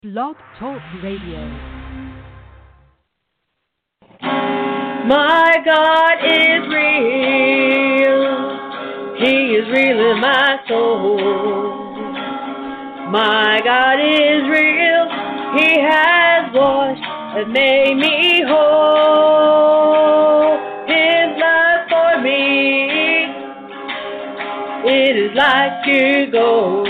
Blog Talk Radio. My God is real. He is real in my soul. My God is real. He has washed and made me whole. His love for me, it is like pure gold.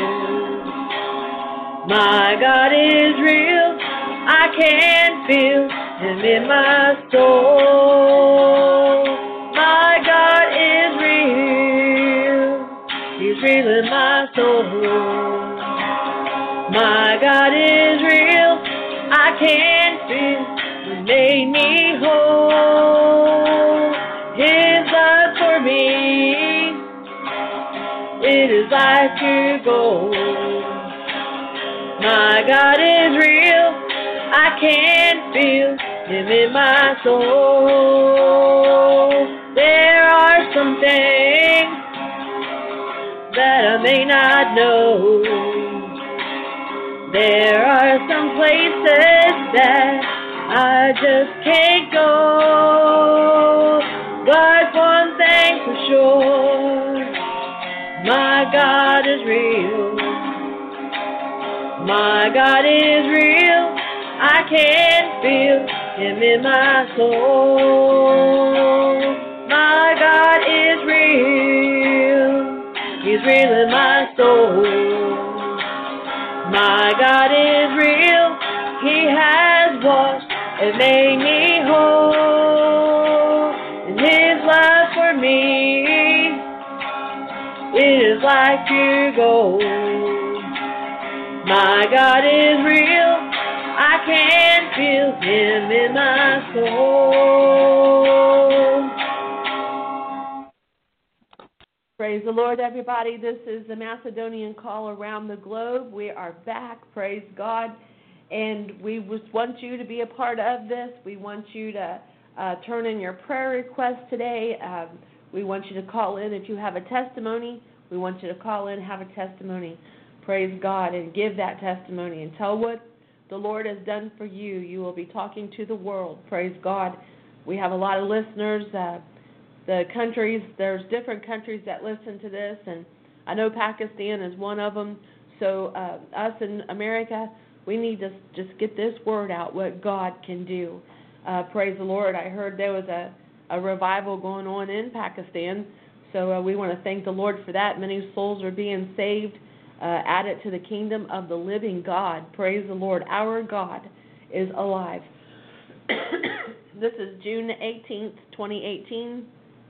My God is real. I can feel Him in my soul. My God is real. He's real in my soul. My God is real. I can feel He made me whole. His love for me, it is like pure gold. My God is real. I can feel Him in my soul. There are some things that I may not know. There are some places that I just can't go. But one thing for sure, my God is real. My God is real. I can feel Him in my soul. My God is real. He's real in my soul. My God is real. He has washed and made me whole. And His love for me, it is like pure gold. My God is real. I can feel Him in my soul. Praise the Lord, everybody. This is the Macedonian Call around the globe. We are back. Praise God. And we just want you to be a part of this. We want you to turn in your prayer requests today. We want you to call in if you have a testimony. We want you to call in, have a testimony. Praise God, and give that testimony and tell what the Lord has done for you. You will be talking to the world. Praise God. We have a lot of listeners. The countries, there's different countries that listen to this, and I know Pakistan is one of them. So us in America, we need to just get this word out, what God can do. Praise the Lord. I heard there was a revival going on in Pakistan, so we want to thank the Lord for that. Many souls are being saved. Added to the kingdom of the living God. Praise the Lord. Our God is alive. This is June 18th, 2018,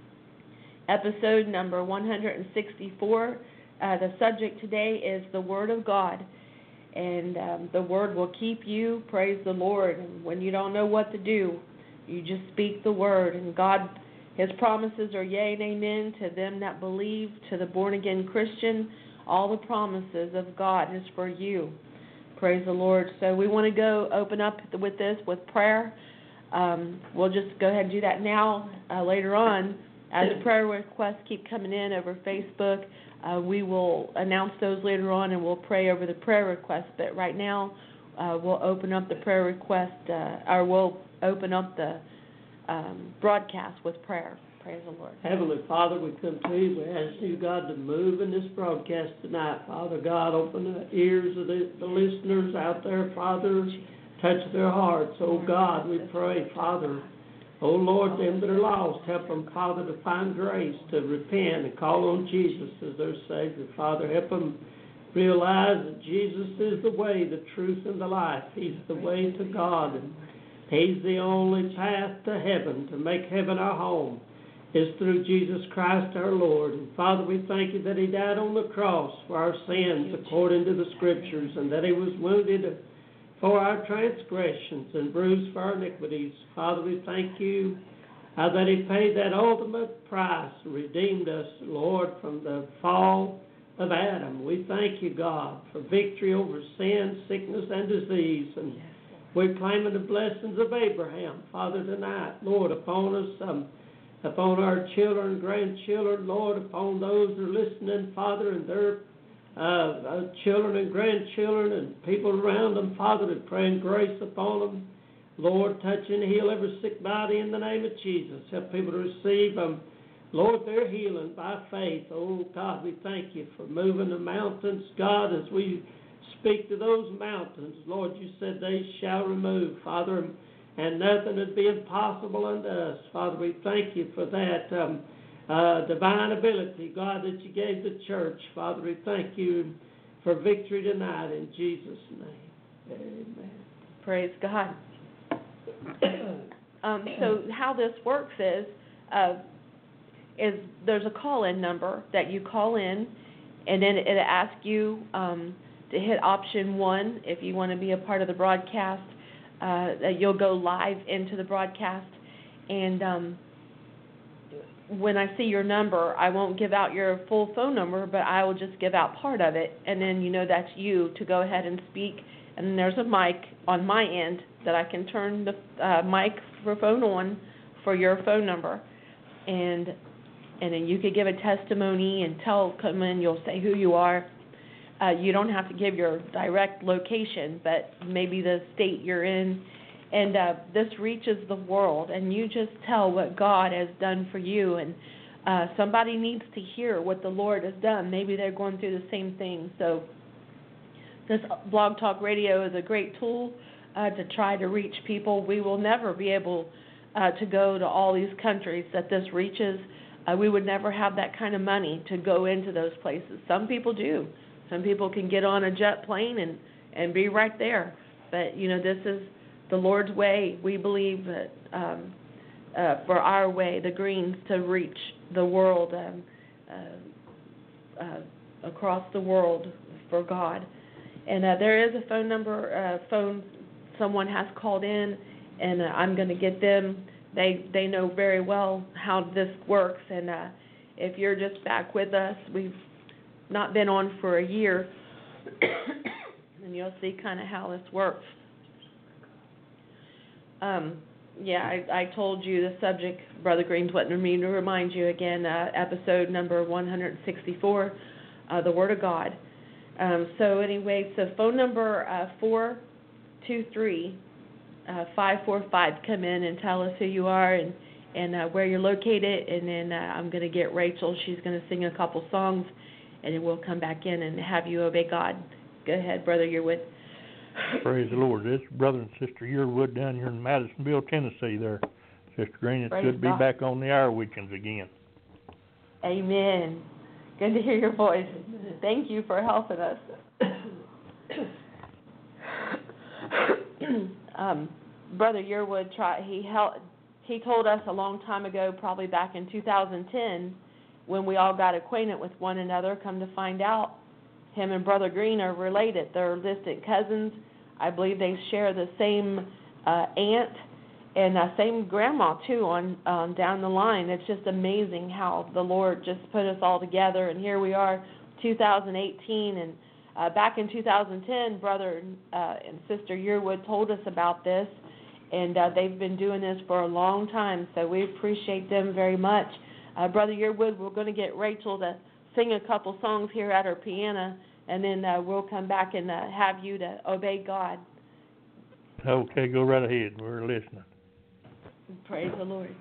episode number 164. The subject today is the Word of God, and the Word will keep you. Praise the Lord. And when you don't know what to do, you just speak the Word, and God, His promises are yea and amen to them that believe, to the born-again Christian. All the promises of God is for you. Praise the Lord. So we want to go open up with this with prayer. We'll just go ahead and do that now. Later on, as prayer requests keep coming in over Facebook, we will announce those later on, and we'll pray over the prayer requests. But right now, we'll open up the prayer request, or we'll open up the broadcast with prayer. Praise the Lord. Heavenly Father, we come to you. We ask you, God, to move in this broadcast tonight. Father God, open the ears of the listeners out there, Father. Touch their hearts. Oh, God, we pray, Father. Oh, Lord, them that are lost, help them, Father, to find grace, to repent and call on Jesus as their Savior. Father, help them realize that Jesus is the way, the truth, and the life. He's the way to God, and He's the only path to heaven, to make heaven our home. Is through Jesus Christ our Lord. And Father, we thank you that He died on the cross for our sins according to the Scriptures, and that He was wounded for our transgressions and bruised for our iniquities. Father, we thank you that He paid that ultimate price, redeemed us, Lord, from the fall of Adam. We thank you, God, for victory over sin, sickness, and disease. And we're claiming the blessings of Abraham, Father, tonight, Lord, upon us, upon our children, grandchildren, Lord, upon those that are listening, Father, and their children and grandchildren and people around them. Father, we praying grace upon them. Lord, touch and heal every sick body in the name of Jesus. Help people to receive Lord, their healing by faith. Oh, God, we thank you for moving the mountains. God, as we speak to those mountains, Lord, you said they shall remove, Father, and nothing would be impossible unto us. Father, we thank you for that divine ability, God, that you gave the church. Father, we thank you for victory tonight in Jesus' name. Amen. Praise God. So how this works is there's a call-in number that you call in, and then it asks you to hit option 1 if you want to be a part of the broadcast. You'll go live into the broadcast, and when I see your number, I won't give out your full phone number, but I will just give out part of it, and then you know that's you to go ahead and speak. And then there's a mic on my end that I can turn the microphone on for your phone number, and then you could give a testimony and come in. You'll say who you are. You don't have to give your direct location, but maybe the state you're in. And this reaches the world, and you just tell what God has done for you. And somebody needs to hear what the Lord has done. Maybe they're going through the same thing. So this Blog Talk Radio is a great tool to try to reach people. We will never be able to go to all these countries that this reaches. We would never have that kind of money to go into those places. Some people do. Some people can get on a jet plane and be right there. But, this is the Lord's way. We believe that for our way, the Greens, to reach the world, across the world for God. And there is a phone number, someone has called in, and I'm going to get them. They know very well how this works. And if you're just back with us, we've not been on for a year, and you'll see kind of how this works. I told you the subject. Brother Green's wanting me to remind you again, episode number 164, the Word of God. So phone number 423-545. Come in and tell us who you are and where you're located, and then I'm going to get Rachel. She's going to sing a couple songs, and then we'll come back in and have you obey God. Go ahead, Brother Yearwood. Praise the Lord. This brother and sister Yearwood down here in Madisonville, Tennessee there. Sister Green, it's good to be back on the air weekends again. Amen. Good to hear your voice. Thank you for helping us. Brother Yearwood he told us a long time ago, probably back in 2010, when we all got acquainted with one another, come to find out him and Brother Green are related. They're distant cousins. I believe they share the same aunt and same grandma, too, on down the line. It's just amazing how the Lord just put us all together. And here we are, 2018. And back in 2010, Brother and Sister Yearwood told us about this. And they've been doing this for a long time, so we appreciate them very much. Brother Yearwood, we're going to get Rachel to sing a couple songs here at her piano, and then we'll come back and have you to obey God. Okay, go right ahead. We're listening. Praise the Lord.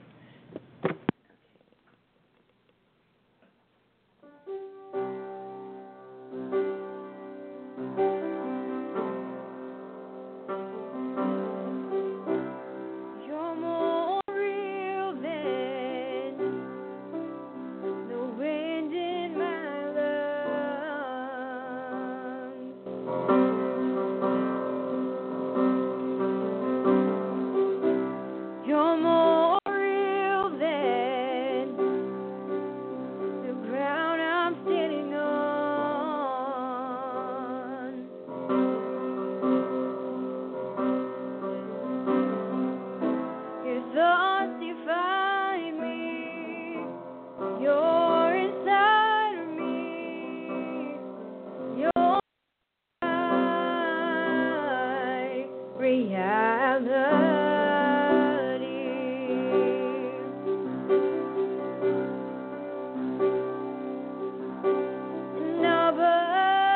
Nobody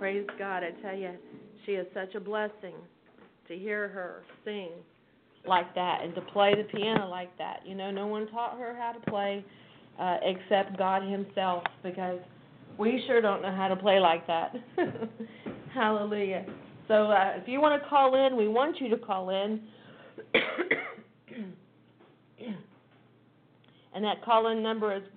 Praise God. I tell you, she is such a blessing to hear her sing like that and to play the piano like that. You know, no one taught her how to play except God himself, because we sure don't know how to play like that. Hallelujah. So if you want to call in, we want you to call in. And that call-in number is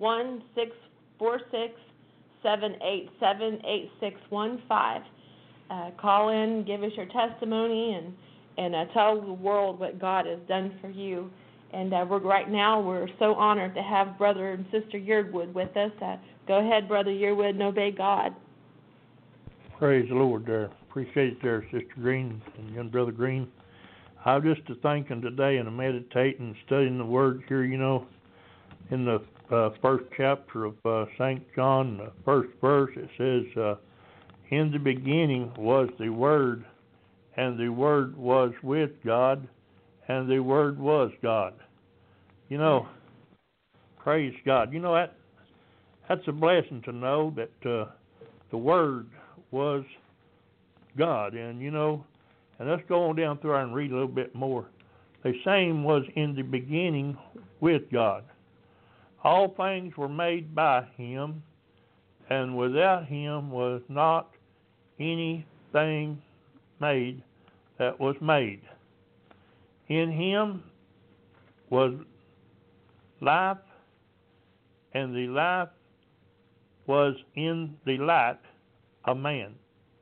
1-646-787-8615. Call in, give us your testimony, and tell the world what God has done for you. And right now we're so honored to have Brother and Sister Yearwood with us. Go ahead, Brother Yearwood, and obey God. Praise the Lord there. Appreciate it there, Sister Green and young Brother Green. I'm just thinking today and meditating and studying the Word here, you know, in the first chapter of St. John, the first verse, it says, in the beginning was the Word, and the Word was with God, and the Word was God. You know, praise God. You know, that's a blessing to know that the Word was God. And, you know, and let's go on down through there and read a little bit more. The same was in the beginning with God. All things were made by him, and without him was not anything made that was made. In him was life, and the life was in the light of man.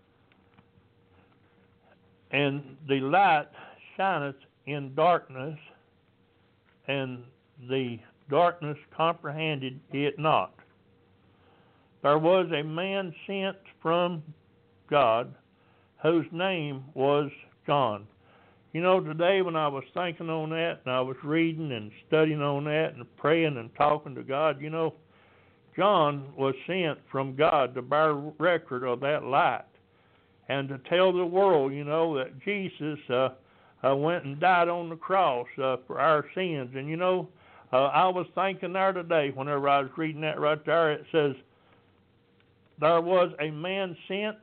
And the light shineth in darkness, and the darkness comprehended it not. There was a man sent from God, whose name was John. You know, today when I was thinking on that, and I was reading and studying on that, and praying and talking to God, you know, John was sent from God to bear record of that light, and to tell the world, you know, that Jesus went and died on the cross for our sins. And, you know, I was thinking there today, whenever I was reading that right there, it says, there was a man sent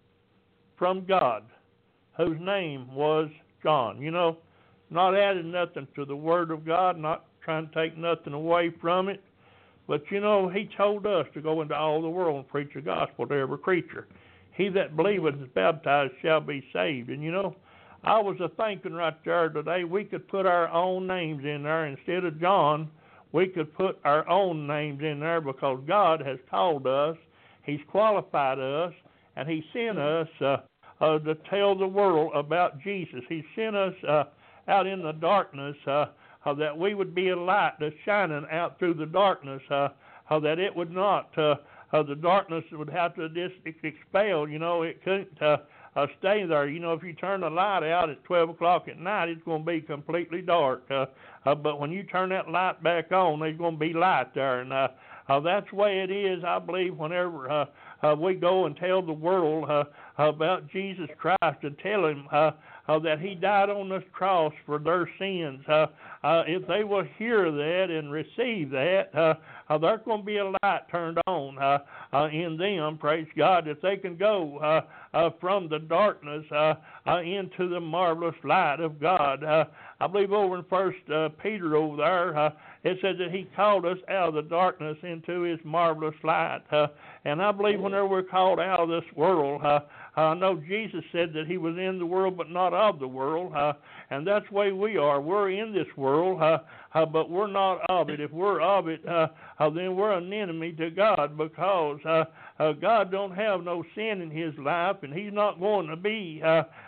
from God, whose name was John. You know, not adding nothing to the Word of God, not trying to take nothing away from it, but, you know, he told us to go into all the world and preach the gospel to every creature. He that believeth and is baptized shall be saved. And, you know, I was thinking right there today, we could put our own names in there. Instead of John, we could put our own names in there, because God has called us, he's qualified us, and he sent us to tell the world about Jesus. He sent us out in the darkness that we would be a light that's shining out through the darkness, that it would not, the darkness would have to just expel. You know, it couldn't stay there. You know, if you turn the light out at 12 o'clock at night, it's going to be completely dark. But when you turn that light back on, there's going to be light there. And that's the way it is, I believe, whenever we go and tell the world about Jesus Christ and tell him that he died on this cross for their sins. If they will hear that and receive that, there's going to be a light turned on in them, praise God, that they can go from the darkness into the marvelous light of God. I believe over in 1 Peter over there, it says that he called us out of the darkness into his marvelous light. And I believe whenever we're called out of this world, I know Jesus said that he was in the world but not of the world, and that's the way we are. We're in this world, but we're not of it. If we're of it, then we're an enemy to God, because God don't have no sin in his life, and he's not going to be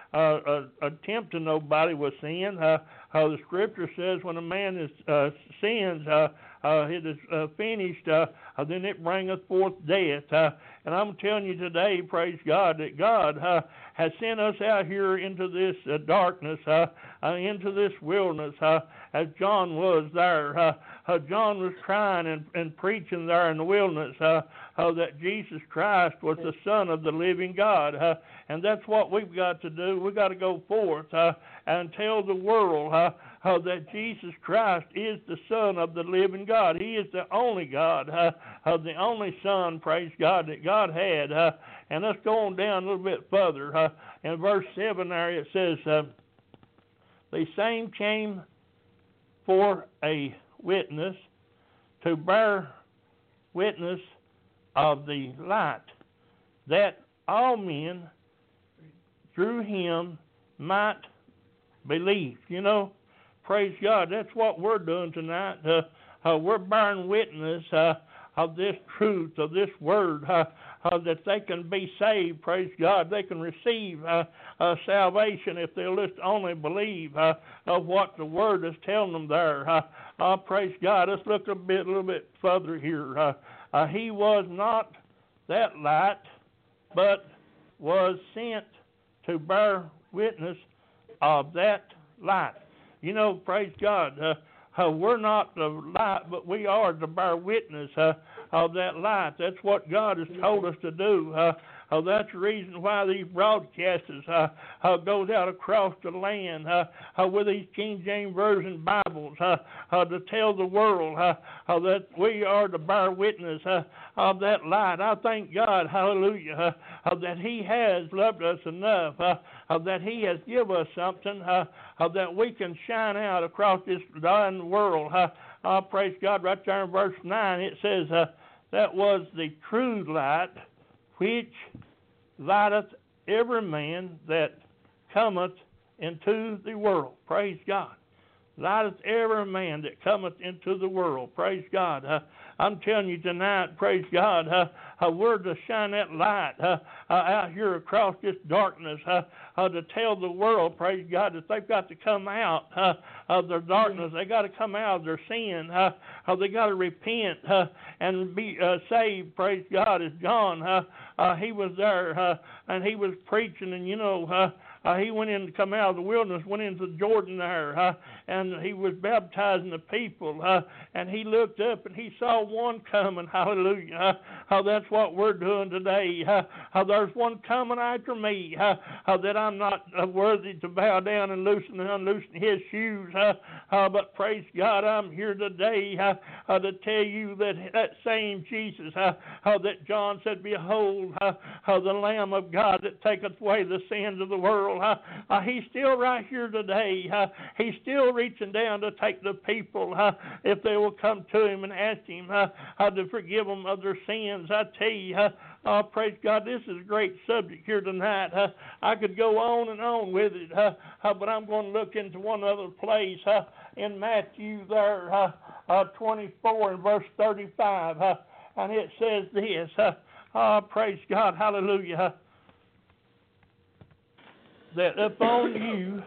tempting nobody with sin. The scripture says when a man sins, it is finished, then it bringeth forth death. And I'm telling you today, praise God, that God has sent us out here into this darkness, into this wilderness, as John was there. John was crying and preaching there in the wilderness that Jesus Christ was the Son of the living God. And that's what we've got to do. We've got to go forth and tell the world that Jesus Christ is the Son of the living God. He is the only God, the only Son, praise God, that God had. And let's go on down a little bit further. In verse 7 there it says, the same came for a witness to bear witness of the light, that all men through him might believe. You know, praise God, that's what we're doing tonight. We're bearing witness of this truth, of this word, that they can be saved, praise God. They can receive salvation if they'll just only believe of what the word is telling them there. Praise God. Let's look a little bit further here. He was not that light, but was sent to bear witness of that light. You know, praise God, we're not the light, but we are to bear witness of that light. That's what God has told us to do. That's the reason why these broadcasters goes out across the land with these King James Version Bibles to tell the world that we are to bear witness of that light. I thank God, hallelujah, that He has loved us enough, that He has given us something that we can shine out across this dying world. Praise God. Right there in verse 9 it says, that was the true light, which lighteth every man that cometh into the world. Praise God. Lighteth every man that cometh into the world. Praise God. I'm telling you tonight, praise God, we're to shine that light out here across this darkness to tell the world, praise God, that they've got to come out of their darkness. They got to come out of their sin. They got to repent and be saved, praise God. As John, he was there and he was preaching, and you know, he went in to come out of the wilderness, went into Jordan there, and he was baptizing the people, and he looked up and he saw one coming, hallelujah. That's what we're doing today. There's one coming after me that I'm not worthy to bow down and loosen and unloosen his shoes, but praise God, I'm here today to tell you that same Jesus that John said, behold, the Lamb of God that taketh away the sins of the world. He's still right here today. He's still reaching down to take the people if they will come to him and ask him to forgive them of their sins. I tell you, praise God, this is a great subject here tonight. I could go on and on with it, but I'm going to look into one other place in Matthew there, 24 and verse 35, and it says this, praise God, hallelujah, that upon you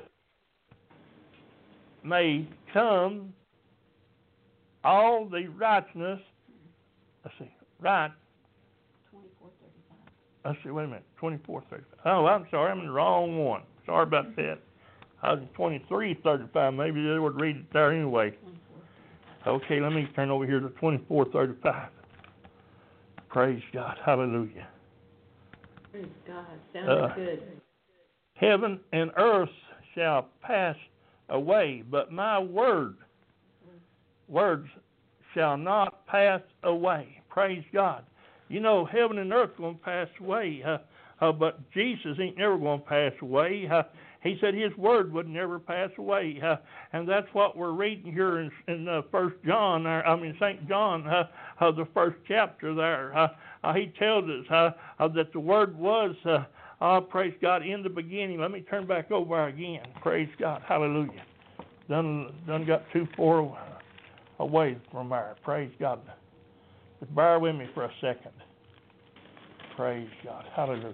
may come all the righteousness, right. 24:35. Let's see, wait a minute, 24:35. Oh, I'm sorry, I'm in the wrong one. Sorry about that. I was in 23:35. Maybe they would read it there anyway. Okay, let me turn over here to 24:35. Praise God, hallelujah. Praise God, sounds good. Heaven and earth shall pass away, but my words shall not pass away. Praise God. You know, heaven and earth are going to pass away, but Jesus ain't never going to pass away. He said his word would never pass away, and that's what we're reading here in First John. St. John, the first chapter there. He tells us that the word was. Praise God, in the beginning. Let me turn back over again. Praise God. Hallelujah. Done got too far away from there. Praise God. Just bear with me for a second. Praise God. Hallelujah.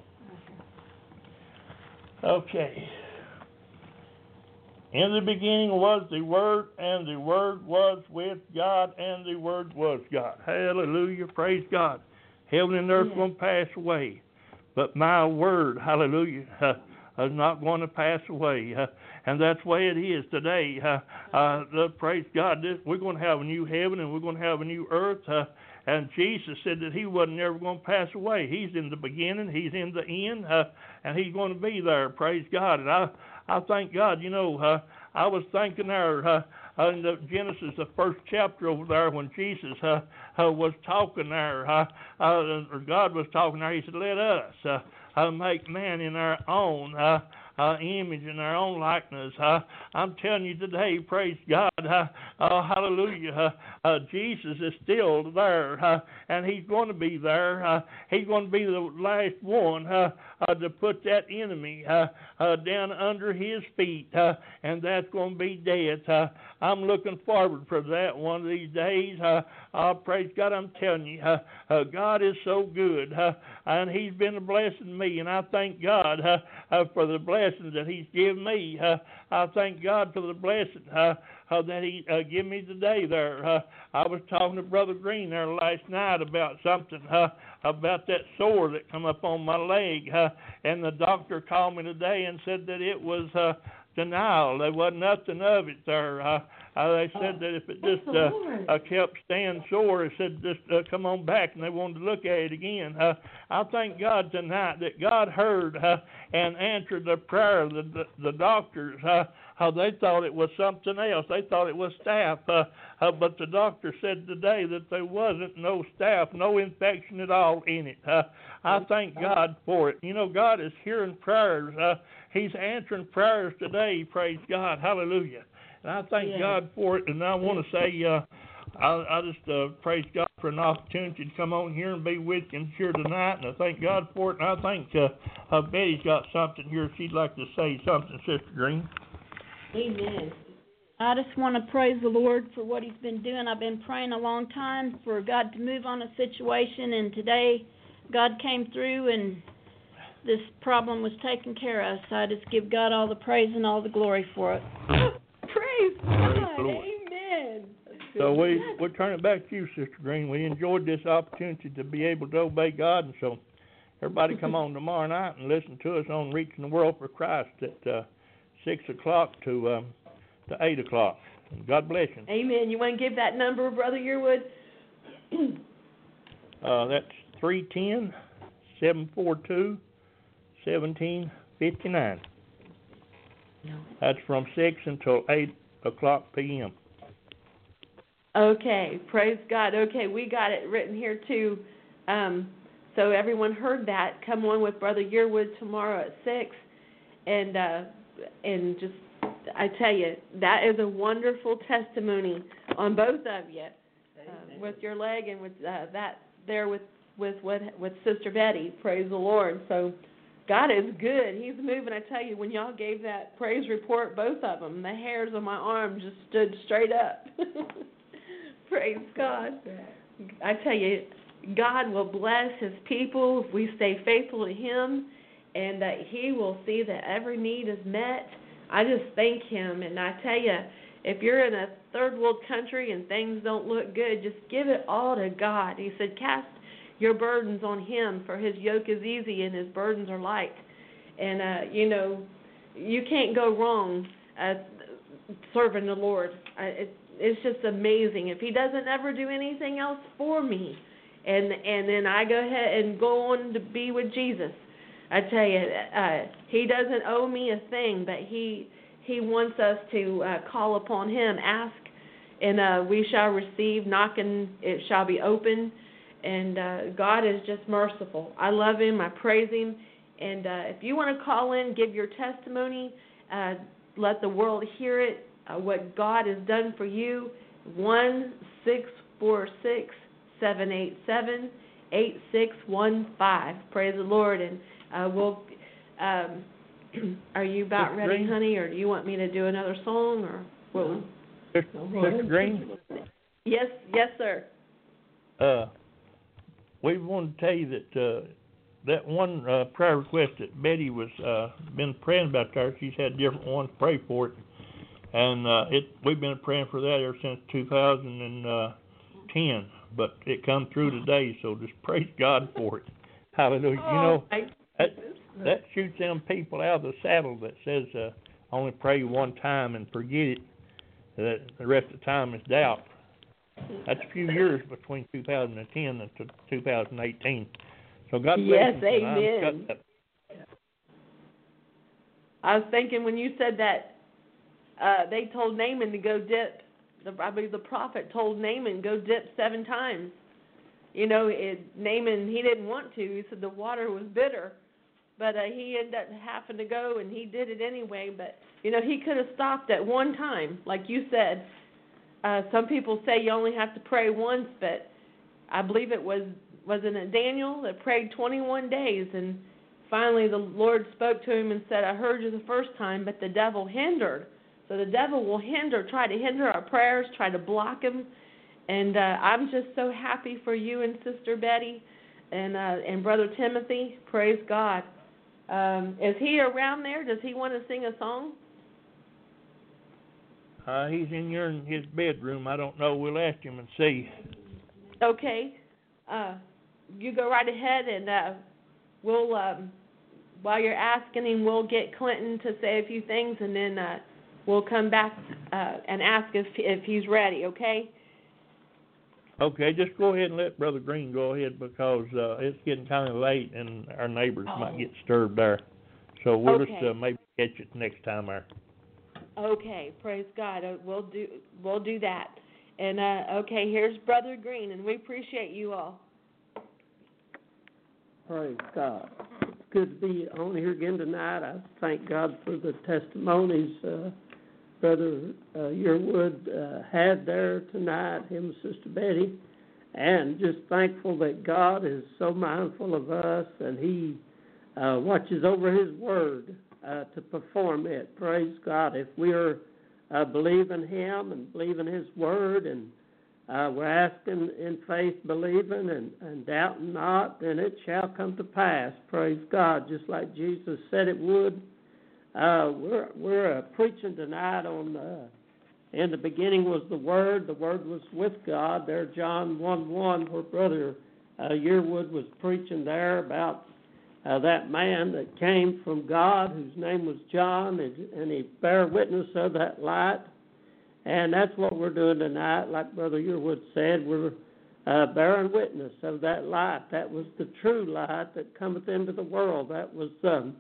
Okay. In the beginning was the Word, and the Word was with God, and the Word was God. Hallelujah. Praise God. Heaven and earth will pass away. But my word, hallelujah, is not going to pass away. And that's the way it is today. Praise God, we're going to have a new heaven and we're going to have a new earth. And Jesus said that he wasn't ever going to pass away. He's in the beginning, he's in the end, and he's going to be there. Praise God. And I thank God, you know, I was thinking there in the Genesis, the first chapter over there, when Jesus was talking there, or God was talking there, he said, let us make man in our own image and our own likeness. I'm telling you today, praise God, hallelujah, Jesus is still there, and he's going to be there. He's going to be the last one to put that enemy down under his feet, and that's going to be death. I'm looking forward for that one of these days. Praise God, I'm telling you, God is so good, and he's been a blessing me, and I thank God for the blessings that he's given me. I thank God for the blessing that he gave me today there. I was talking to Brother Green there last night about something, about that sore that come up on my leg, and the doctor called me today and said that it was denial. There wasn't nothing of it there. They said that if it just kept staying sore, it said just come on back, and they wanted to look at it again. I thank God tonight that God heard and answered the prayer of the doctors. How they thought it was something else. They thought it was staph, but the doctor said today that there wasn't no staph, no infection at all in it. I thank God for it. You know, God is hearing prayers. He's answering prayers today, praise God, hallelujah. And I thank God for it, and I want to say I just praise God for an opportunity to come on here and be with you here tonight, and I thank God for it, and I think Betty's got something here she'd like to say something, Sister Green. Amen. I just want to praise the Lord for what he's been doing. I've been praying a long time for God to move on a situation, and today God came through and this problem was taken care of, so I just give God all the praise and all the glory for it. Praise God. Amen. So we'll turn it back to you, Sister Green. We enjoyed this opportunity to be able to obey God, and so everybody come on tomorrow night and listen to us on Reaching the World for Christ at 6 o'clock to 8 o'clock. God bless you. Amen. You want to give that number, Brother Yearwood? That's 310-742-1759. That's from 6 until 8 o'clock p.m. Okay, praise God. Okay, we got it written here too. So everyone heard that. Come on with Brother Yearwood tomorrow at 6. And just, I tell you, that is a wonderful testimony on both of you, with your leg and with that there with Sister Betty. Praise the Lord. So God is good. He's moving. I tell you, when y'all gave that praise report, both of them, the hairs on my arm just stood straight up. Praise God. I tell you, God will bless his people if we stay faithful to him, and that he will see that every need is met. I just thank him, and I tell you, if you're in a third world country and things don't look good, just give it all to God. He said, cast your burdens on him, for his yoke is easy and his burdens are light. And, you know, you can't go wrong serving the Lord. It's just amazing. If he doesn't ever do anything else for me, and then I go ahead and go on to be with Jesus, I tell you, he doesn't owe me a thing, but he wants us to call upon him, ask, and we shall receive, knock, and it shall be open. And God is just merciful. I love him. I praise him. And if you want to call in, give your testimony, let the world hear it, what God has done for you, 1-646-787-8615. Praise the Lord. And we'll. Are you about ready, honey, or do you want me to do another song, or what? Sister Green? Yes, sir. We want to tell you that that one prayer request that Betty was been praying about there. She's had different ones pray for it, and we've been praying for that ever since 2010. But it come through today, so just praise God for it. Hallelujah. Oh, you know, that shoots them people out of the saddle that says only pray one time and forget it. That the rest of the time is doubt. That's a few years between 2010 and 2018. So God bless you. Yes, amen. I was thinking when you said that, they told Naaman to go dip. The prophet told Naaman, go dip 7 times. Naaman, he didn't want to. He said the water was bitter. But he ended up having to go, and he did it anyway. But, he could have stopped at one time, like you said. Some people say you only have to pray once, but I believe wasn't it Daniel that prayed 21 days, and finally the Lord spoke to him and said, I heard you the first time, but the devil hindered. So the devil will try to hinder our prayers, try to block them. And I'm just so happy for you and Sister Betty and Brother Timothy. Praise God. Is he around there? Does he want to sing a song? He's in his bedroom. I don't know. We'll ask him and see. Okay. You go right ahead, and we'll, while you're asking him, we'll get Clinton to say a few things, and then we'll come back and ask if he's ready, okay? Okay, just go ahead and let Brother Green go ahead, because it's getting kind of late and our neighbors might get disturbed there. So we'll just maybe catch it next time there. Okay, praise God. We'll do that. And okay, here's Brother Green, and we appreciate you all. Praise God. It's good to be on here again tonight. I thank God for the testimonies Brother Yearwood had there tonight, him and Sister Betty, and just thankful that God is so mindful of us, and He watches over His Word to perform it. Praise God. If we are believing Him and believing His Word, and we're asking in faith, believing and doubting not, then it shall come to pass. Praise God, just like Jesus said it would. We're preaching tonight on, in the beginning was the Word was with God. There, John 1:1, where Brother Yearwood was preaching there about that man that came from God, whose name was John, and he bare witness of that light. And that's what we're doing tonight. Like Brother Yearwood said, we're bearing witness of that light. That was the true light that cometh into the world. That was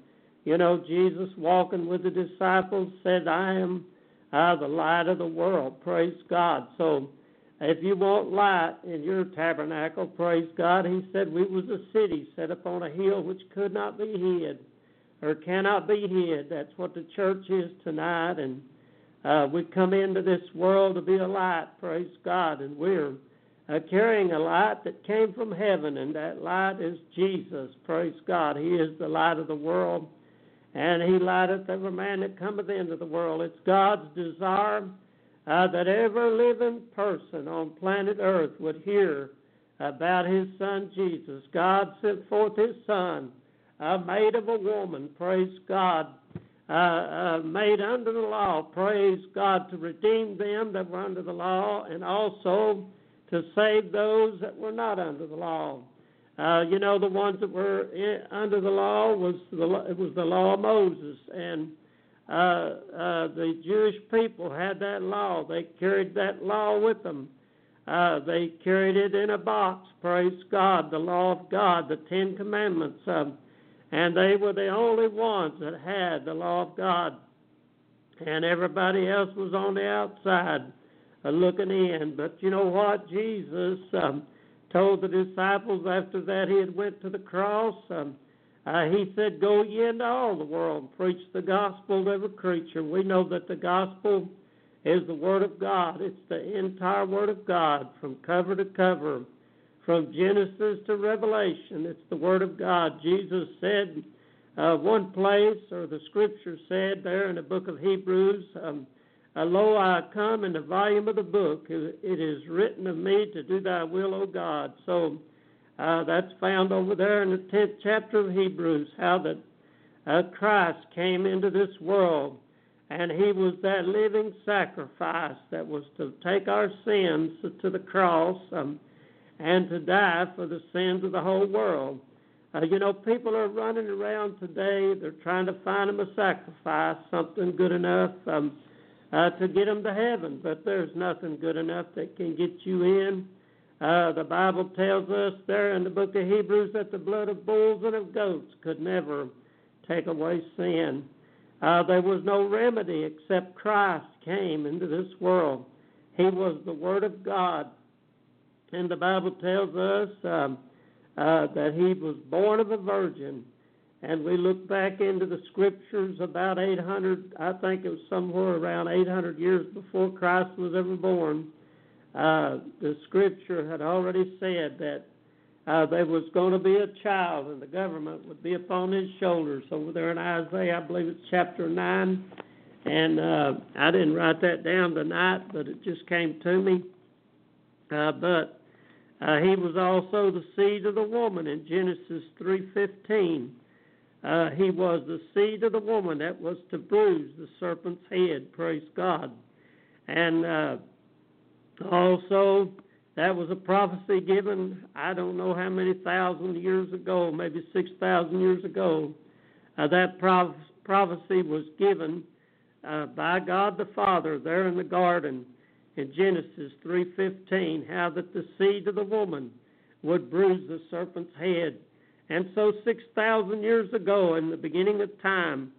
Jesus walking with the disciples said, I am the light of the world. Praise God. So if you want light in your tabernacle, praise God, He said we was a city set upon a hill which could not be hid or cannot be hid. That's what the church is tonight. And we come into this world to be a light, praise God. And we're carrying a light that came from heaven, and that light is Jesus. Praise God. He is the light of the world. And He lighteth every man that cometh into the world. It's God's desire that every living person on planet Earth would hear about His Son Jesus. God sent forth His Son, made of a woman, praise God, made under the law, praise God, to redeem them that were under the law, and also to save those that were not under the law. The ones that were under the law was the law of Moses, and the Jewish people had that law. They carried that law with them. They carried it in a box, praise God, the law of God, the 10 Commandments, and they were the only ones that had the law of God, and everybody else was on the outside looking in. But you know what? Jesus told the disciples after that He had went to the cross, He said, go ye into all the world and preach the gospel to every creature. We know that the gospel is the Word of God. It's the entire Word of God from cover to cover, from Genesis to Revelation. It's the Word of God. Jesus said one place, or the Scripture said there in the book of Hebrews, lo, I come in the volume of the book. It is written of me to do thy will, O God. So that's found over there in the 10th chapter of Hebrews, how that Christ came into this world, and He was that living sacrifice that was to take our sins to the cross and to die for the sins of the whole world. People are running around today. They're trying to find them a sacrifice, something good enough to get them to heaven, but there's nothing good enough that can get you in. The Bible tells us there in the book of Hebrews that the blood of bulls and of goats could never take away sin. There was no remedy except Christ came into this world. He was the Word of God. And the Bible tells us that he was born of a virgin. And we look back into the Scriptures about 800, I think it was somewhere around 800 years before Christ was ever born. The Scripture had already said that there was going to be a child and the government would be upon his shoulders. Over there in Isaiah, I believe it's chapter 9. And I didn't write that down tonight, but it just came to me. But he was also the seed of the woman in Genesis 3:15. He was the seed of the woman that was to bruise the serpent's head, praise God. And also, that was a prophecy given, I don't know how many thousand years ago, maybe 6,000 years ago. That prophecy was given by God the Father there in the garden in Genesis 3:15, how that the seed of the woman would bruise the serpent's head. And so 6,000 years ago, in the beginning of time,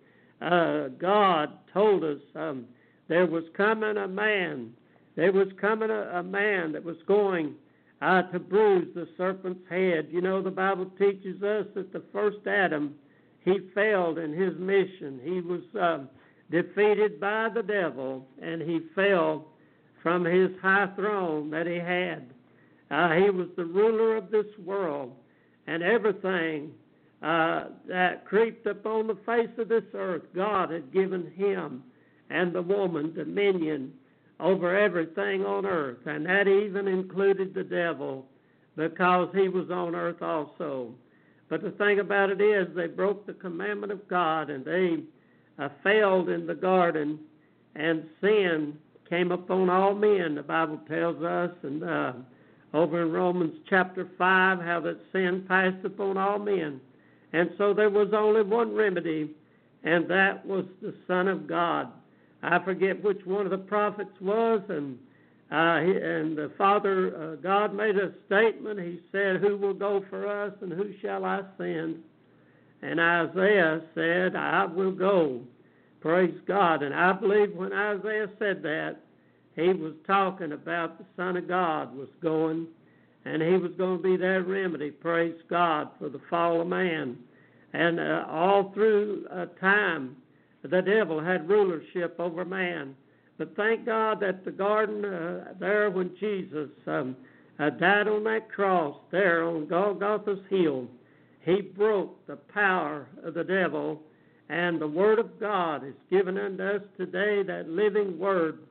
God told us there was coming a man. There was coming a man that was going to bruise the serpent's head. You know, the Bible teaches us that the first Adam, he failed in his mission. He was defeated by the devil, and he fell from his high throne that he had. He was the ruler of this world. And everything that creeped upon the face of this earth, God had given him and the woman dominion over everything on earth. And that even included the devil, because he was on earth also. But the thing about it is, they broke the commandment of God, and they failed in the garden, and sin came upon all men, the Bible tells us. And over in Romans chapter 5, how that sin passed upon all men. And so there was only one remedy, and that was the Son of God. I forget which one of the prophets was, and the Father, God made a statement. He said, "Who will go for us, and who shall I send?" And Isaiah said, "I will go." Praise God. And I believe when Isaiah said that, he was talking about the Son of God was going, and he was going to be that remedy, praise God, for the fall of man. And all through time, the devil had rulership over man. But thank God that the garden there when Jesus died on that cross there on Golgotha's hill, he broke the power of the devil, and the Word of God is given unto us today, that living Word.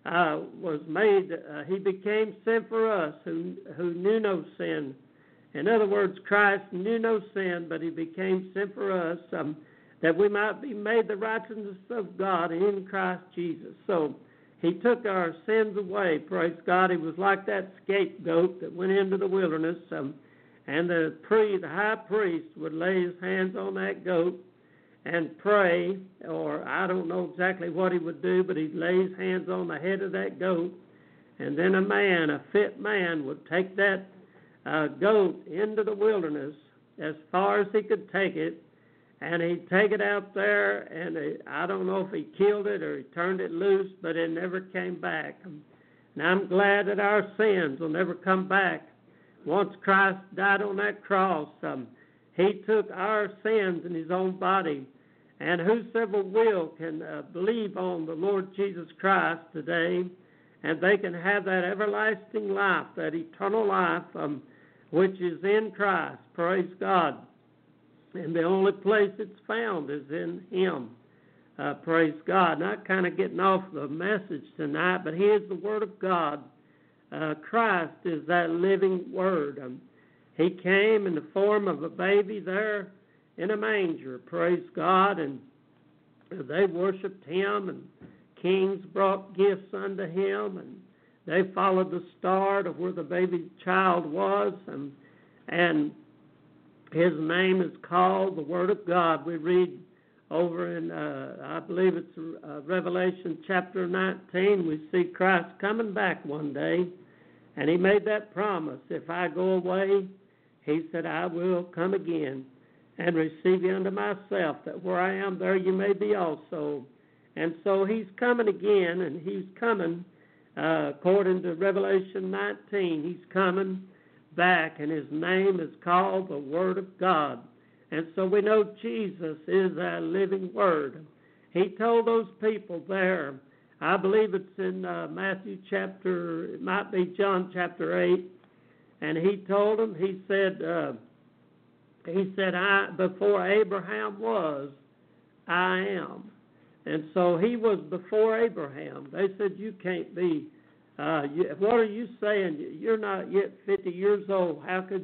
Was made, he became sin for us who knew no sin. In other words, Christ knew no sin, but he became sin for us that we might be made the righteousness of God in Christ Jesus. So he took our sins away, praise God. He was like that scapegoat that went into the wilderness, and the high priest would lay his hands on that goat and pray, or I don't know exactly what he would do, but he'd lay his hands on the head of that goat, and then a fit man, would take that goat into the wilderness as far as he could take it, and he'd take it out there, and I don't know if he killed it or he turned it loose, but it never came back. And I'm glad that our sins will never come back. Once Christ died on that cross, he took our sins in his own body. And whosoever will can believe on the Lord Jesus Christ today, and they can have that everlasting life, that eternal life, which is in Christ. Praise God. And the only place it's found is in him. Praise God. Not kind of getting off the message tonight, but he is the Word of God. Christ is that living Word. He came in the form of a baby there in a manger, praise God, and they worshiped him, and kings brought gifts unto him, and they followed the star to where the baby child was, and his name is called the Word of God. We read over in, I believe it's Revelation chapter 19, we see Christ coming back one day, and he made that promise, if I go away, he said, I will come again. and receive you unto myself, that where I am, there you may be also. And so he's coming again, and he's coming, according to Revelation 19, he's coming back, and his name is called the Word of God. And so we know Jesus is our living Word. He told those people there, I believe it's in Matthew chapter, it might be John chapter 8, and he told them, he said, I, before Abraham was, I am. And so he was before Abraham. They said, you can't be, what are you saying? You're not yet 50 years old. How could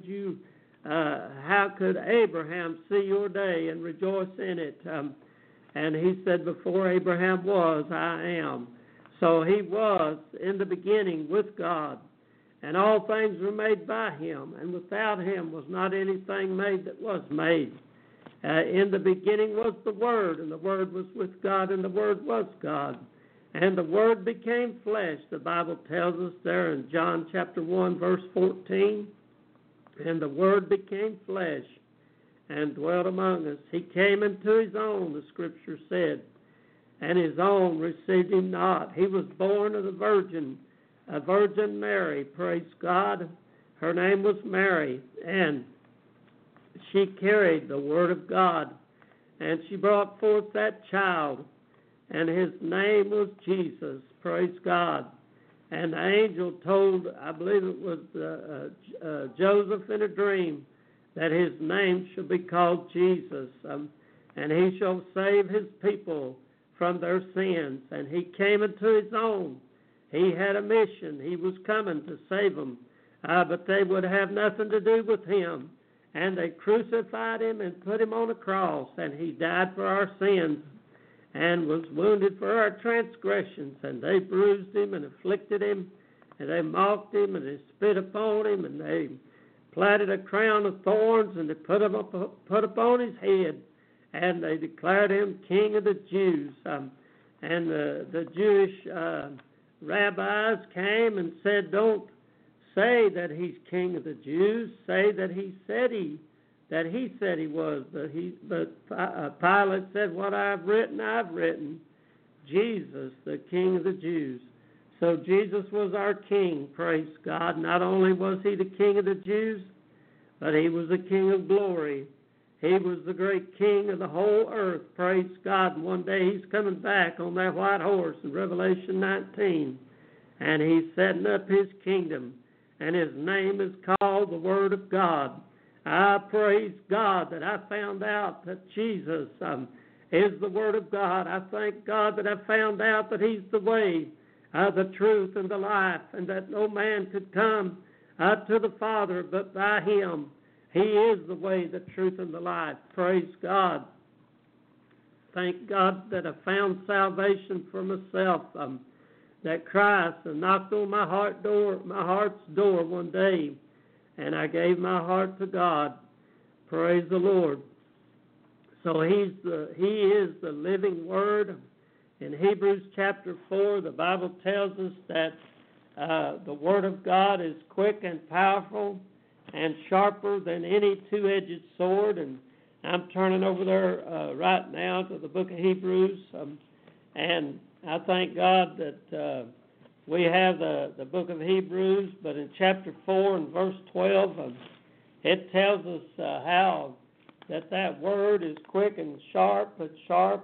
Abraham see your day and rejoice in it? And he said, before Abraham was, I am. So he was in the beginning with God. And all things were made by him. And without him was not anything made that was made. In the beginning was the Word, and the Word was with God, and the Word was God. And the Word became flesh, the Bible tells us there in John chapter 1, verse 14. And the Word became flesh and dwelt among us. He came into his own, the Scripture said, and his own received him not. He was born of a Virgin Mary, praise God. Her name was Mary, and she carried the Word of God, and she brought forth that child, and his name was Jesus, praise God. And the angel told, I believe it was Joseph in a dream, that his name shall be called Jesus, and he shall save his people from their sins. And he came into his own. He had a mission. He was coming to save them, but they would have nothing to do with him. And they crucified him and put him on a cross, and he died for our sins and was wounded for our transgressions. And they bruised him and afflicted him, and they mocked him, and they spit upon him, and they platted a crown of thorns, and they put upon his head, and they declared him King of the Jews. And the Jewish rabbis came and said, don't say that he's King of the Jews. Say that he said he was. But Pilate said, what I've written. Jesus, the King of the Jews. So Jesus was our King, praise God. Not only was he the King of the Jews, but he was the King of glory. He was the great King of the whole earth, praise God. And one day he's coming back on that white horse in Revelation 19, and he's setting up his kingdom, and his name is called the Word of God. I praise God that I found out that Jesus is the Word of God. I thank God that I found out that he's the way, the truth, and the life, and that no man could come to the Father but by him. He is the way, the truth, and the life. Praise God. Thank God that I found salvation for myself. That Christ knocked on my heart's door one day, and I gave my heart to God. Praise the Lord. So He is the living Word. In Hebrews chapter 4, the Bible tells us that the Word of God is quick and powerful and sharper than any two-edged sword. And I'm turning over there right now to the book of Hebrews, and I thank God that we have the book of Hebrews, but in chapter 4 and verse 12, it tells us how that word is quick and sharp, but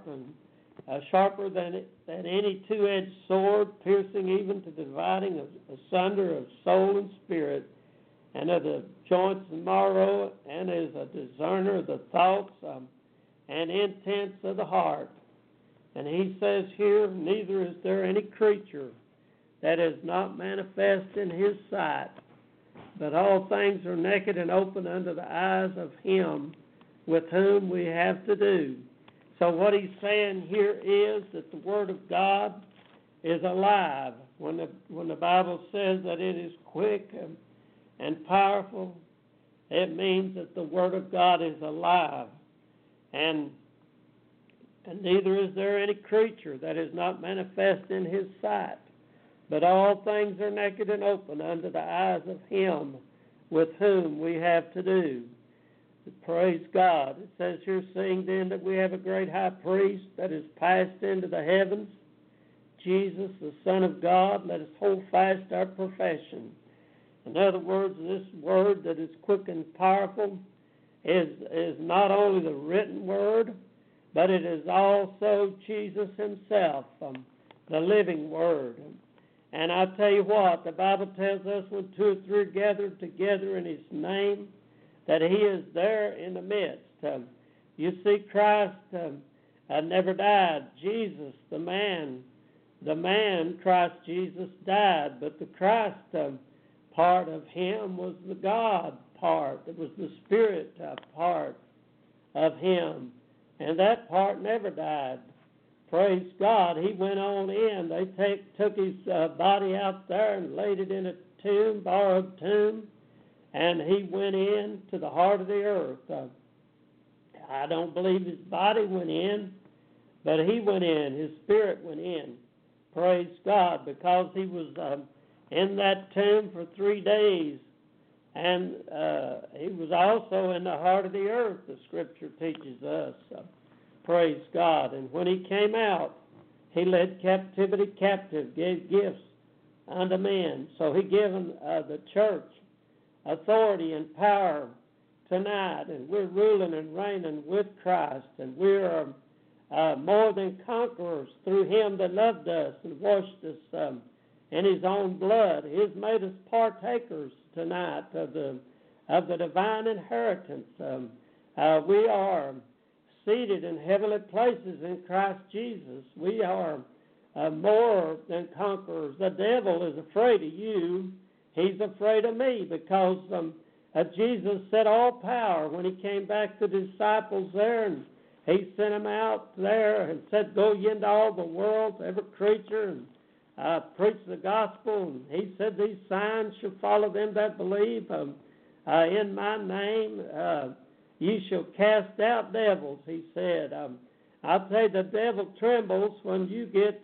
sharper than any two-edged sword, piercing even to the dividing asunder of soul and spirit, and of the joints and marrow, and is a discerner of the thoughts and intents of the heart. And he says here, neither is there any creature that is not manifest in his sight, but all things are naked and open unto the eyes of him with whom we have to do. So what he's saying here is that the Word of God is alive. When the Bible says that it is quick and powerful, it means that the Word of God is alive. And neither is there any creature that is not manifest in his sight, but all things are naked and open unto the eyes of him with whom we have to do. Praise God. It says here, seeing then that we have a great high priest that is passed into the heavens, Jesus, the Son of God, let us hold fast our profession. In other words, this word that is quick and powerful is not only the written word, but it is also Jesus himself, the living word. And I tell you what, the Bible tells us when 2 or 3 are gathered together in his name, that he is there in the midst. You see, Christ never died. Jesus, the man, Christ Jesus died, but the Christ part of him was the God part. It was the Spirit part of him, and that part never died. Praise God. He went on in. They took his body out there and laid it in a tomb, borrowed tomb, and he went in to the heart of the earth. I don't believe his body went in, but he went in. His spirit went in. Praise God, because he was in that tomb for 3 days. And he was also in the heart of the earth, the Scripture teaches us. Praise God. And when he came out, he led captivity captive, gave gifts unto men. So he given the church authority and power tonight, and we're ruling and reigning with Christ, and we're more than conquerors through him that loved us and washed us in his own blood. He has made us partakers tonight of the divine inheritance. We are seated in heavenly places in Christ Jesus. We are more than conquerors. The devil is afraid of you. He's afraid of me because Jesus said all power when he came back to the disciples there, and he sent them out there and said, go ye into all the world, every creature, and preach the gospel. And he said, these signs shall follow them that believe. In my name ye shall cast out devils, he said. I'll tell you, the devil trembles when you get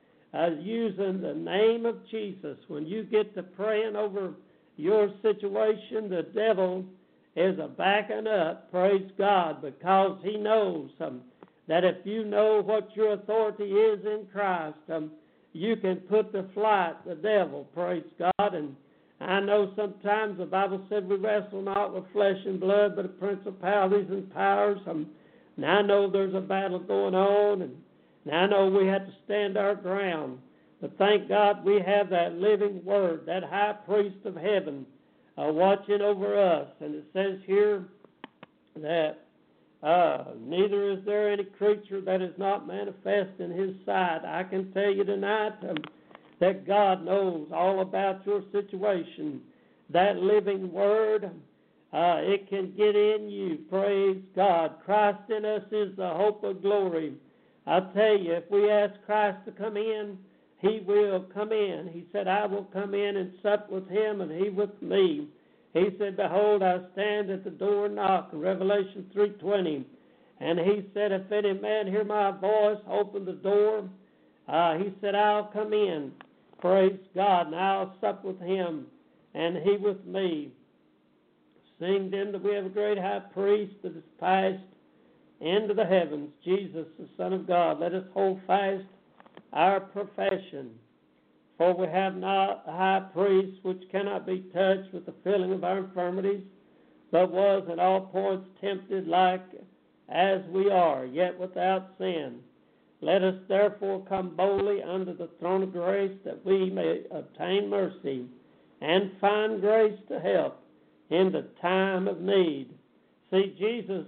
using the name of Jesus. When you get to praying over your situation, the devil is a backing up, praise God, because he knows that if you know what your authority is in Christ, you can put to flight the devil, praise God. And I know sometimes the Bible said we wrestle not with flesh and blood, but principalities and powers. And I know there's a battle going on, and I know we have to stand our ground. But thank God we have that living word, that high priest of heaven watching over us. And it says here that neither is there any creature that is not manifest in his sight. I can tell you tonight that God knows all about your situation. That living word, it can get in you. Praise God. Christ in us is the hope of glory. I tell you, if we ask Christ to come in, he will come in. He said, I will come in and sup with him and he with me. He said, behold, I stand at the door and knock, in Revelation 3:20. And he said, if any man hear my voice, open the door. He said, I'll come in. Praise God. And I'll sup with him and he with me. Seeing then that we have a great high priest that is passed into the heavens, Jesus, the Son of God, let us hold fast our profession. For we have not a high priest which cannot be touched with the feeling of our infirmities, but was in all points tempted like as we are, yet without sin. Let us therefore come boldly under the throne of grace, that we may obtain mercy and find grace to help in the time of need. See, Jesus,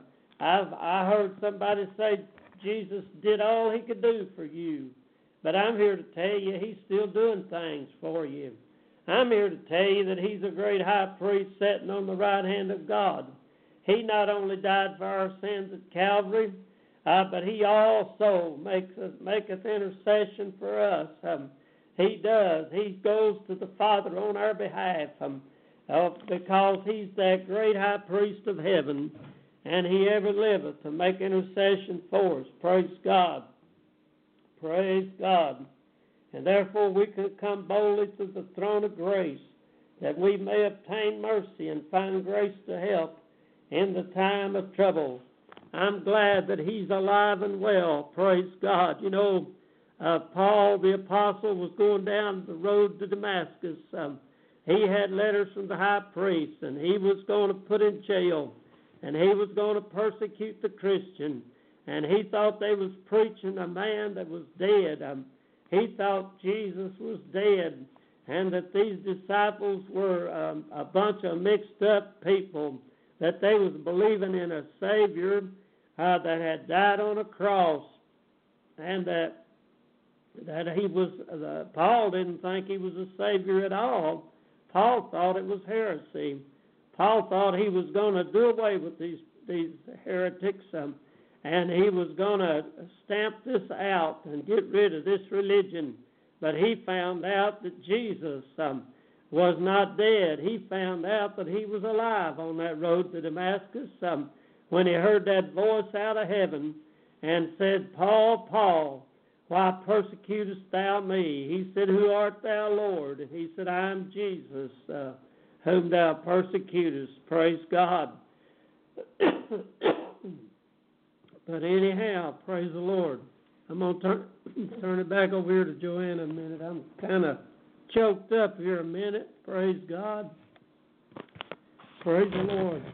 I heard somebody say Jesus did all he could do for you. But I'm here to tell you he's still doing things for you. I'm here to tell you that he's a great high priest sitting on the right hand of God. He not only died for our sins at Calvary, but he also maketh intercession for us. He does. He goes to the Father on our behalf because he's that great high priest of heaven, and he ever liveth to make intercession for us. Praise God. Praise God. And therefore we can come boldly to the throne of grace, that we may obtain mercy and find grace to help in the time of trouble. I'm glad that he's alive and well. Praise God. You know, Paul the apostle was going down the road to Damascus. He had letters from the high priest, and he was going to put in jail, and he was going to persecute the Christian, and he thought they was preaching a man that was dead. He thought Jesus was dead, and that these disciples were a bunch of mixed up people, that they was believing in a Savior that had died on a cross, and that he was, Paul didn't think he was a Savior at all. Paul thought it was heresy. Paul thought he was going to do away with these heretics, and he was going to stamp this out and get rid of this religion. But he found out that Jesus was not dead. He found out that he was alive on that road to Damascus when he heard that voice out of heaven and said, Paul, Paul, why persecutest thou me? He said, who art thou, Lord? And he said, I am Jesus, whom thou persecutest. Praise God. But anyhow, praise the Lord. I'm going to turn it back over here to Joanna a minute. I'm kind of choked up here a minute. Praise God. Praise the Lord.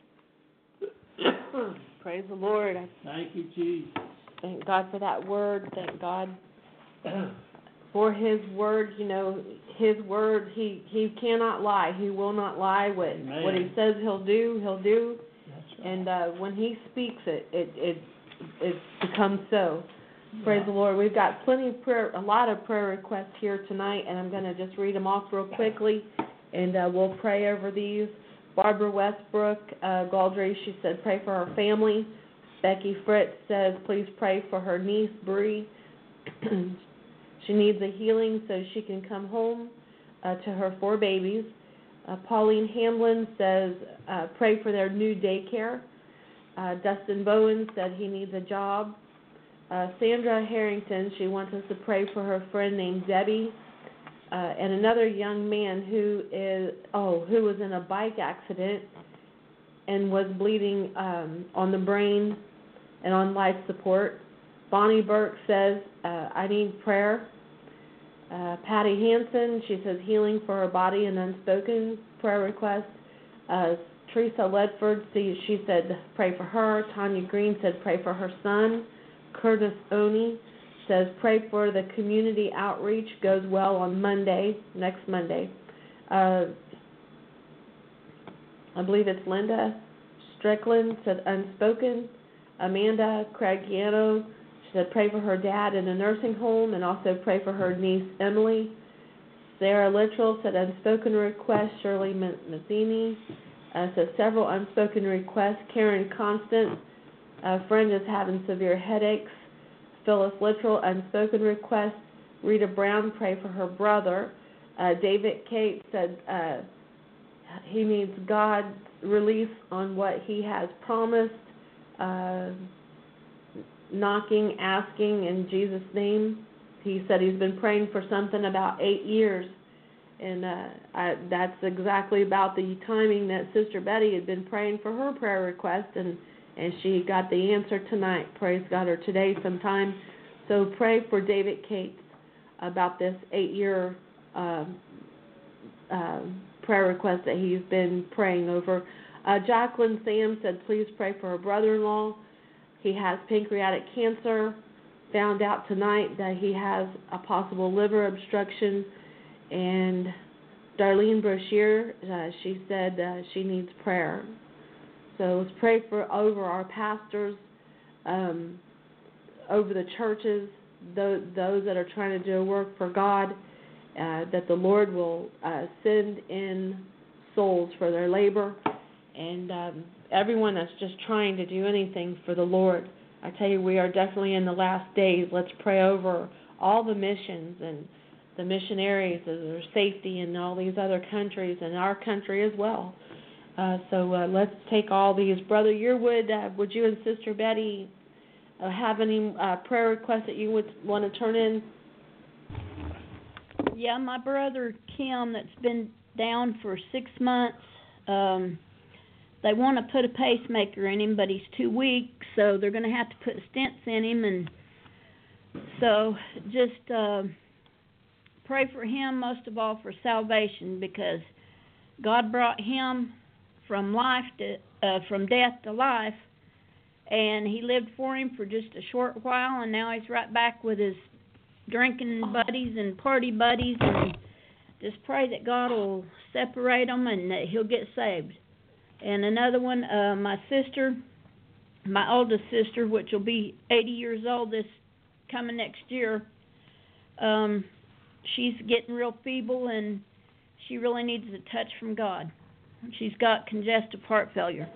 Praise the Lord. Thank you, Jesus. Thank God for that word. Thank God for His word. You know, His word, He cannot lie. He will not lie. What He says He'll do, He'll do. That's right. And when He speaks it becomes so. Praise the Lord. We've got plenty of prayer, a lot of prayer requests here tonight, and I'm going to just read them off real quickly, and we'll pray over these. Barbara Westbrook, Galdry, she said, pray for her family. Becky Fritz says, please pray for her niece, Bree. She needs a healing so she can come home to her 4 babies. Pauline Hamlin says, pray for their new daycare. Dustin Bowen said he needs a job. Sandra Harrington, she wants us to pray for her friend named Debbie. And another young man who was in a bike accident and was bleeding on the brain and on life support. Bonnie Burke says, I need prayer. Patty Hansen, she says healing for her body and unspoken prayer request. Teresa Ledford, she said pray for her. Tanya Green said pray for her son. Curtis Oney says pray for the community outreach goes well on Monday, next Monday. I believe it's Linda Strickland said unspoken. Amanda Craigiano, she said pray for her dad in a nursing home and also pray for her niece Emily. Sarah Littrell said unspoken request. Shirley Mazzini said several unspoken requests. Karen Constant, a friend is having severe headaches. Phyllis Littrell, unspoken request. Rita Brown, pray for her brother. David Kate said he needs God's release on what he has promised. Knocking, asking in Jesus' name. He said he's been praying for something about 8 years. And that's exactly about the timing that Sister Betty had been praying for her prayer request, and she got the answer tonight, praise God, or today sometime. So pray for David Cates about this 8-year prayer request that he's been praying over. Jacqueline Sam said please pray for her brother-in-law. He has pancreatic cancer. Found out tonight that he has a possible liver obstruction. And Darlene Brashear, she said she needs prayer. So let's pray for over our pastors, over the churches, those that are trying to do work for God, that the Lord will send in souls for their labor, and everyone that's just trying to do anything for the Lord. I tell you, we are definitely in the last days. Let's pray over all the missions and the missionaries and their safety in all these other countries and our country as well. So let's take all these. Brother Yearwood, would you and Sister Betty have any prayer requests that you would want to turn in? Yeah, my brother Kim, that's been down for 6 months. they want to put a pacemaker in him, but he's too weak, so they're going to have to put stents in him. And so just pray for him, most of all for salvation, because God brought him from from death to life, and he lived for him for just a short while, and now he's right back with his drinking buddies and party buddies, and just pray that God will separate them and that he'll get saved. And another one, my sister, my oldest sister, which will be 80 years old this coming next year, she's getting real feeble, and she really needs a touch from God. She's got congestive heart failure.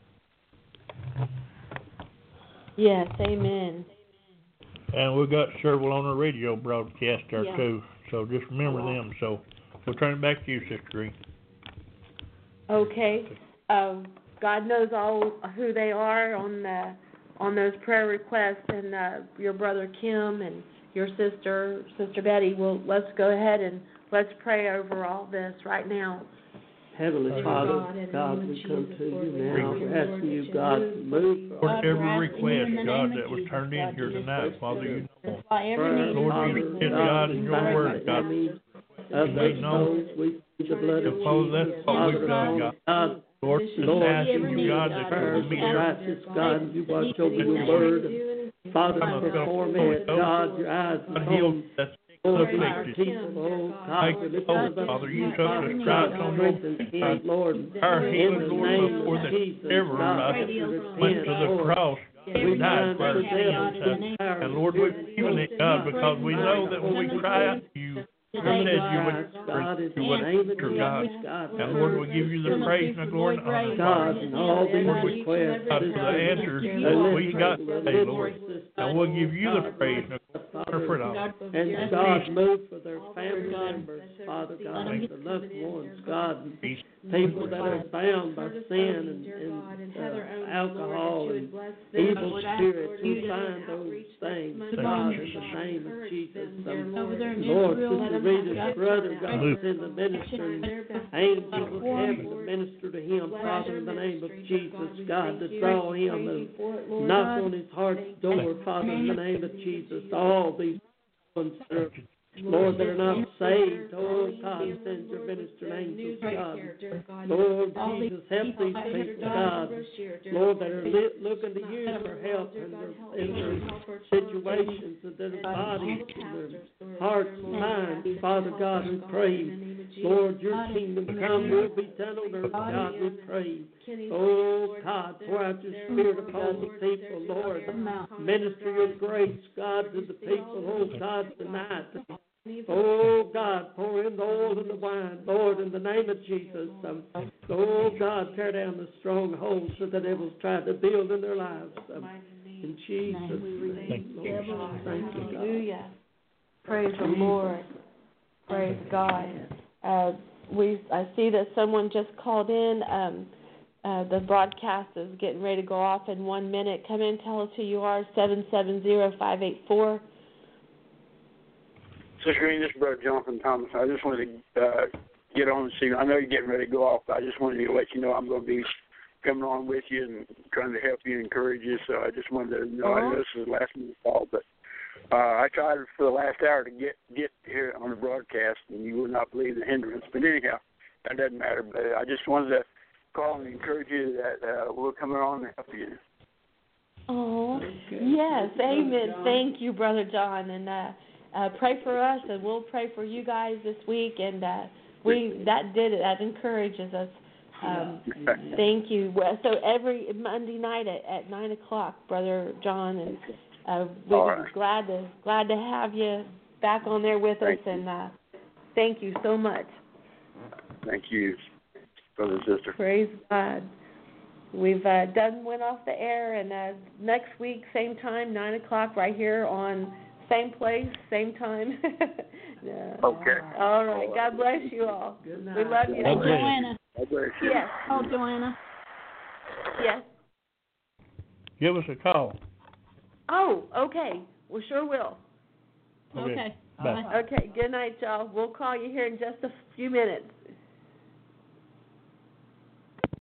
Yes, amen. And we've got several on our radio broadcast there Yeah. too, so just remember them. So we'll turn it back to you, Sister Green. Okay. God knows all who they are on those prayer requests, and your brother Kim and your Sister Betty. Well, let's go ahead and let's pray over all this right now. Heavenly Father, God, we come to you now, asking you, God, to move for Lord, us. every request, God, that was turned in here tonight, Father, you know. Lord, you said, God, in your word, God, we know we plead the blood of Father, that's what we've done, God. Lord, just asking you, God, that you will meet our righteous God, you watch over your word. Father, perform it, God, your eyes heal that Lord, afflicted. people, God, Father, you took the stripes on your Lord, our in healing, the Lord, name before of the Jesus, ever God, went to the cross. we died bind for our the sins. devil, And Lord, we're giving it, God, because we know that when we cry out to you, you said you would answer, God. And Lord, we give you the praise and the glory and honor, God, Father. and all these requests, God, for the answers we got today, Lord. And we'll give you the praise and the glory for it all. and God, move for their family members, Father God, and the loved ones, God, people that are bound by sin and alcohol and evil spirits, we find those things, God, in the name of Jesus. Lord, Sister Rita's brother, God, send the ministering angels of heaven to minister to him, Father, in the name of Jesus, God, to draw him and knock on his heart's door, Father, in the name of Jesus. All these ones that are, Lord, that are not saved, oh God, send your ministering angels, God. Lord Jesus, help these people, God. Lord, that are looking to you for help in their situations, in their bodies, in their hearts and minds. Father God, we pray. Lord, your kingdom come, will be done on earth, God, we pray. Oh God, pour out your spirit upon the people, Lord. Minister your grace, God, to the people, oh God, tonight. Oh God, pour in the oil and the wine, Lord, in the name of Jesus. Oh God, tear down the strongholds that the devil's tried to build in their lives. In Jesus' name, Lord, thank you, God. Hallelujah. Praise the Lord. Praise God. I see that someone just called in. The broadcast is getting ready to go off in 1 minute. Come in, tell us who you are, 770-584. Sister Green, this is Brother Jonathan Thomas. I just wanted to get on and see. I know you're getting ready to go off, but I just wanted to let you know I'm going to be coming on with you and trying to help you and encourage you. So I just wanted to know. I know this is the last minute call, but I tried for the last hour to get here on the broadcast, and you would not believe the hindrance. But anyhow, that doesn't matter. But I just wanted to call and encourage you that we're coming on and help you. Oh, yes, amen. Thank you, Brother John, and pray for us, and we'll pray for you guys this week. And that encourages us. Thank you. Well, so every Monday night at 9:00, Brother John, and we're glad to have you back on there with us. And thank you so much. Thank you, brother and sister. Praise God. We've went off the air, and next week, same time, 9:00, right here on same place, same time. Yeah. Okay. All right. God bless you all. Good night. We love you. God bless. Joanna. God bless you. Yes. Oh, Joanna. Yes. Give us a call. Oh, okay. Well, sure will. Okay. Bye. Okay. Good night, y'all. We'll call you here in just a few minutes.